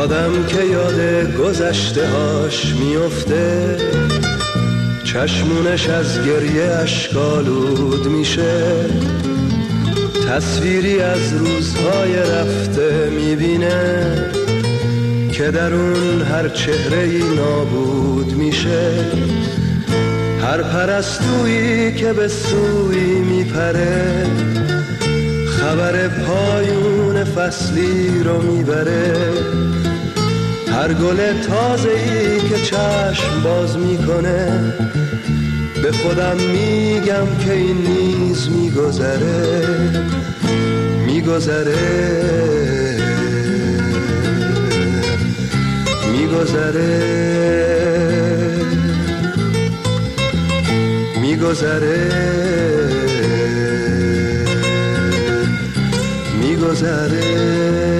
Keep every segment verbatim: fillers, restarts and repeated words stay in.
آدم که یاد گذشته هاش میفته، چشمونش از گریه اشکالود میشه، تصویری از روزهای رفته میبینه که در اون هر چهره‌ای نابود میشه. هر پرستویی که به سوی میپره، خبر پایون فصلی رو میبره. هر گل تازه‌ای که چشم باز میکنه، به خودم میگم که این نیز میگذره میگذره میگذره میگذره میگذره.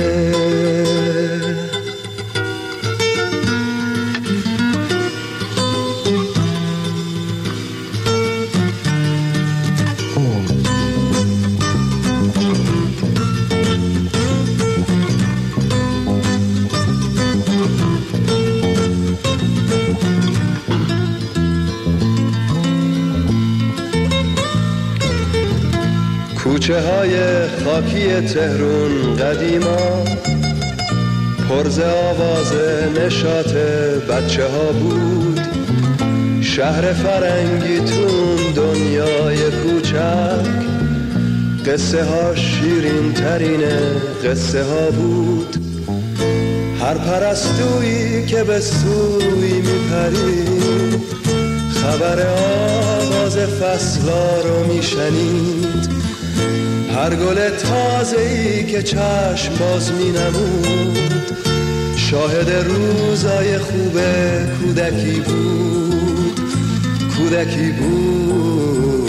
کوچه های خاکی تهرون قدیما پرز آواز نشاط بچه ها بود. شهر فرنگی تون دنیای کوچک، قصه ها شیرین ترین قصه ها بود. هر پرستویی که به سوی میپرید، خبر آواز فصلا رو میشنید. هر گل تازه‌ای که چشم باز می‌نمود، شاهد روزای خوب کودکی بود کودکی بود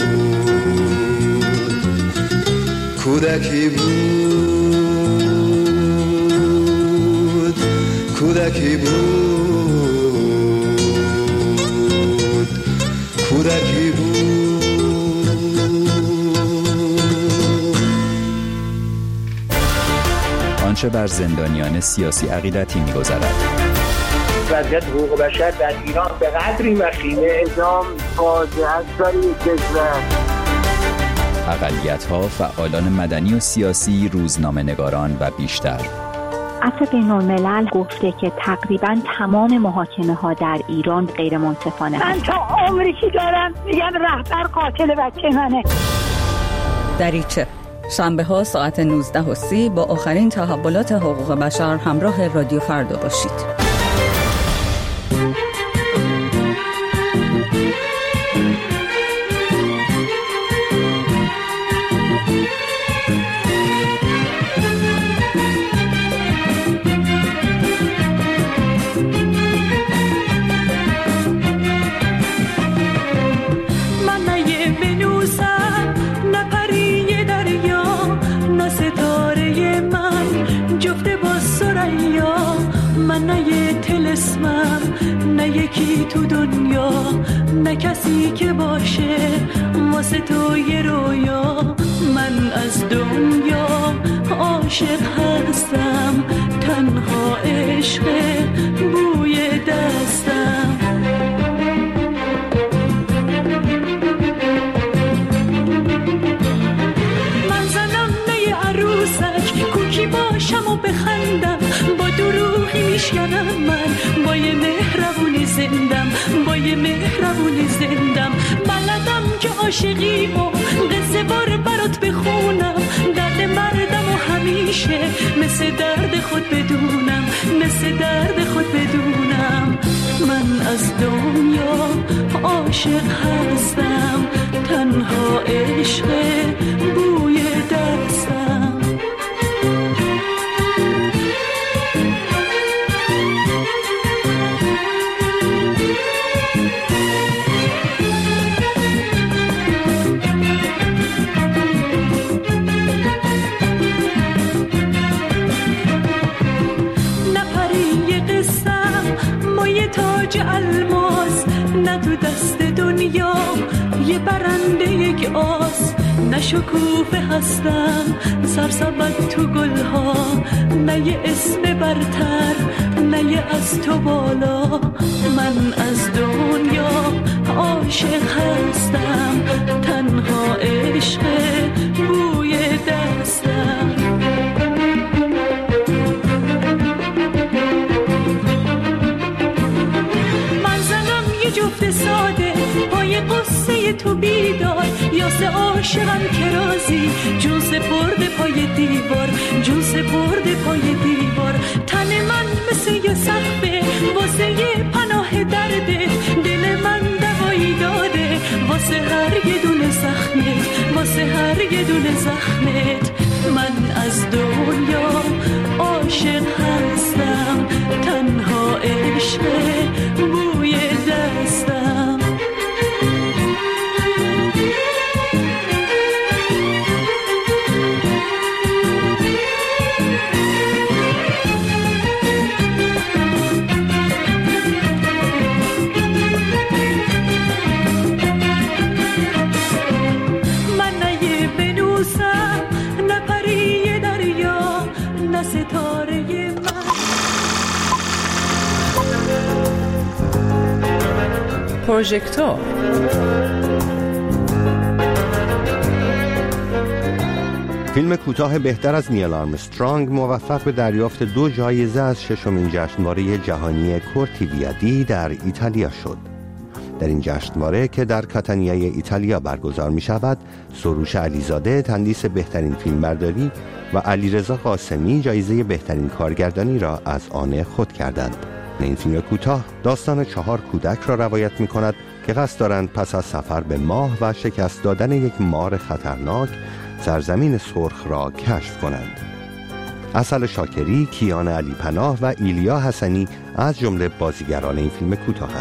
کودکی بود کودکی بود کودکی بود. آنچه بر زندانیان سیاسی عقیدتی می‌گذرد. وضعیت حقوق بشر در ایران به قدری وخیمه، اعدام فاجعه است در این کشور. اقلیت‌ها، فعالان مدنی و سیاسی، روزنامه‌نگاران و بیشتر. عفو بین‌الملل گفته که تقریباً تمام محاکمه‌ها در ایران غیر منصفانه. من تا عمری که دارم میگم رهبر قاتل بچه منه. دریچه شنبه ها ساعت نوزده و سی با آخرین تحولات حقوق بشر همراه رادیو فردا باشید. نه یکی تو دنیا، نه کسی که باشه واسه تو یه رویا. من از دنیا عاشق هستم، تنها عشق بوی دستم. من زنم نه عروسک، کوکی باشم و بخندم، با دروغی میشکنم من، با یه مهربونی زندم، با یه مهربونی زندم. بلدم که عاشقی و قصه بار برات بخونم، درد مردم و همیشه مثل درد خود بدونم، مثل درد خود بدونم. من از دنیا عاشق هستم، تنها عشق بوی دستم. تاج الماس نه تو دست دنیا، یه برنده یک آس، نه شکوفه هستم سرسبد تو گلها، نه یه اسم برتر نه از تو بالا. من از دنیا عاشق هستم، تنها عشق بوی دستم. من زنم یه جفت ساده پای قصه تو بیدار، یاسه عاشقم که رازی جون سپرده پای دیوار، جون سپرده پای دیوار. تن من مثل یه سقفه واسه یه پناه درده، دل من دوایی داده واسه هر یه دونه زخمت، واسه هر یه دونه زخمت. من از دنیا عاشق هستم، تنها عشق بوی دستم. پروژکتور. فیلم کوتاه بهتر از نیل آرمسترانگ موفق به دریافت دو جایزه از ششمین جشنواره جهانی کورتیویادی در ایتالیا شد. در این جشنواره که در کاتانیا ایتالیا برگزار می شود، سروش علیزاده تندیس بهترین فیلمبرداری و علیرضا قاسمی جایزه بهترین کارگردانی را از آن خود کردند. این فیلم کوتاه داستان چهار کودک را روایت می کند که قصد دارند پس از سفر به ماه و شکست دادن یک مار خطرناک سرزمین سرخ را کشف کنند. عسل شاکری، کیان علی پناه و ایلیا حسنی از جمله بازیگران این فیلم کوتاهند.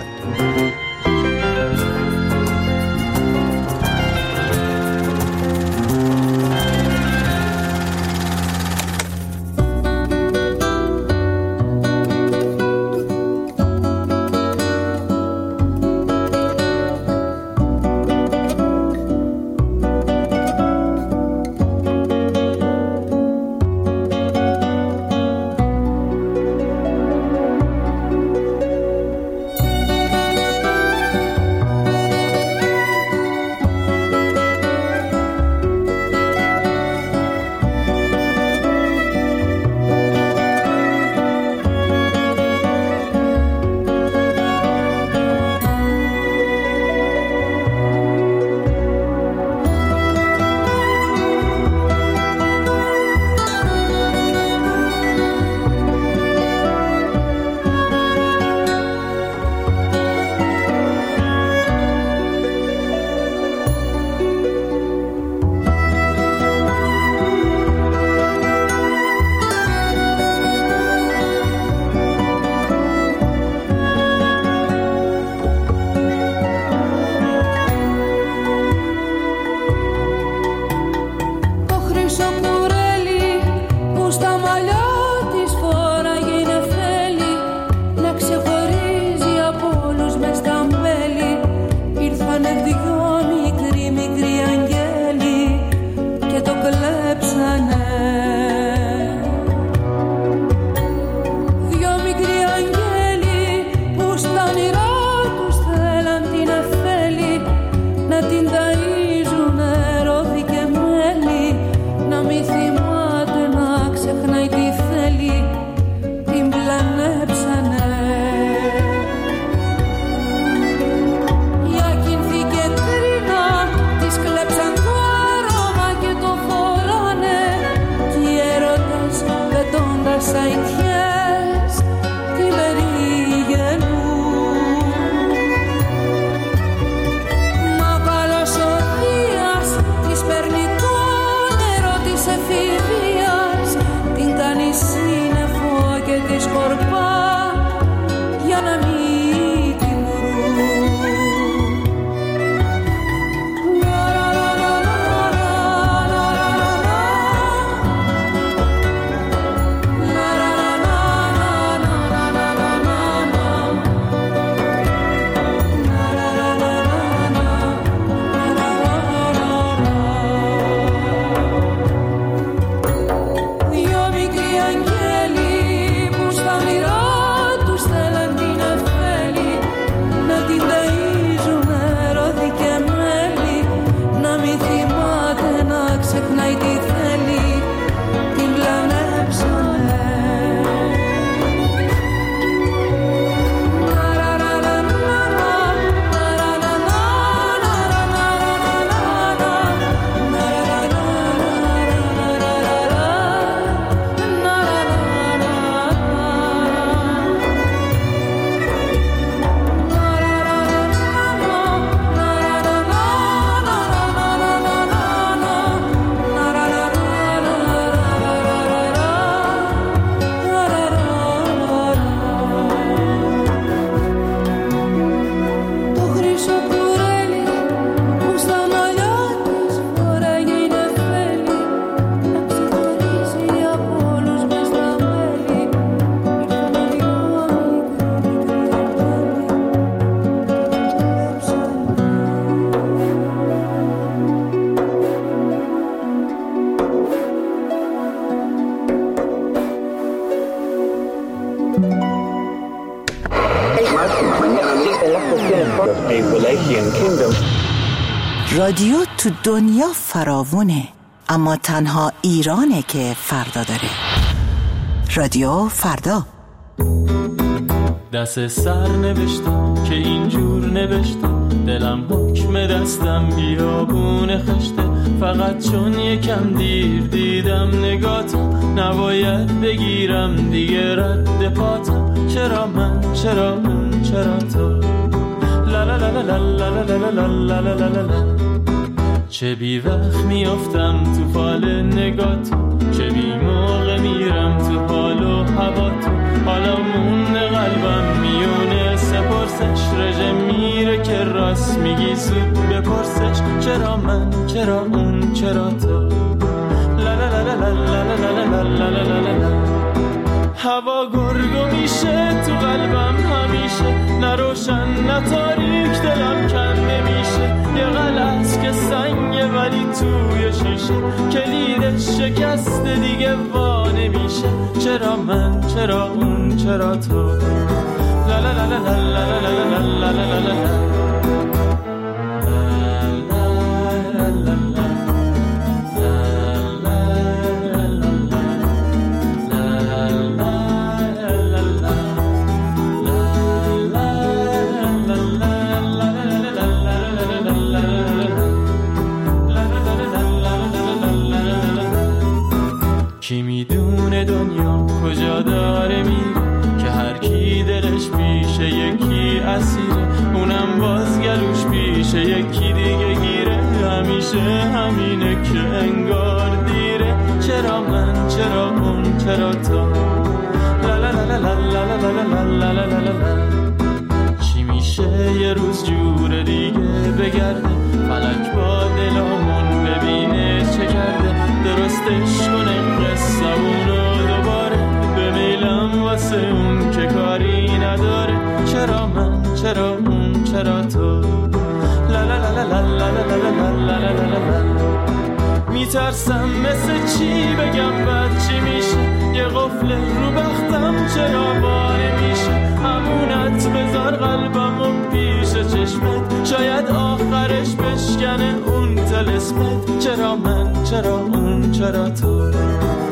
Christian Kingdom. رادیو تو دنیا فراوونه، اما تنها ایرانه که فردا داره. رادیو فردا. دست سر نوشتم که اینجور نوشتم، دلم حکم دستم بیابون خشته، فقط چون یکم دیر دیدم نگاتو، نباید بگیرم دیگه رد پاتم. چرا من، چرا اون، چرا تو، لا لا لا لا لا لا لا لا لا لا لا لا. چه بی وقت میافتم تو فال نگاتو، چه بی موقع میرم تو حال و هواتو، حالا مونده قلبم میونه سپرسش، رژه میره که راست میگی زود بپرسش. چرا من، چرا اون، چرا تو، لا لا لا لا لا لا لا لا لا لا لا. هوا گرگو میشه تو قلبم همیشه، نه روشن نه تاریک دلم کنده میشه، یه غلط که سنگه ولی توی شیشه، کلیدش شکسته دیگه وا نمیشه. چرا من، چرا اون، چرا تو، لا لا لا لا لا لا لا لا لا لا لا. کی میدونه دنیا کجا داره میره، که هر کی دلش پیشه یکی اسیره، اونم باز گلوش پیشه یکی دیگه گیره، همیشه همینه که انگار دیره. چرا من، چرا اون، چرا تو، لا لا لا لا لا لا لا لا لا لا لا. چی میشه یه روز جور دیگه بگرده، فلک با دلمون ببینه چه کرده، درستش کنه قصه‌مونو دوباره، به میلم واسه اون که کاری نداره. چرا من، چرا اون، چرا تو، لا لا لا لا لا لا لا لا لا لا لا. میترسم مثل چی بگم بعد چی میشه، یه قفل رو بختم چرا باره میشه، همونت بذار قلبم و پیش چشمت، شاید آخرش بشکنه اون طلسمت. چرا من، چرا اون، چرا تو،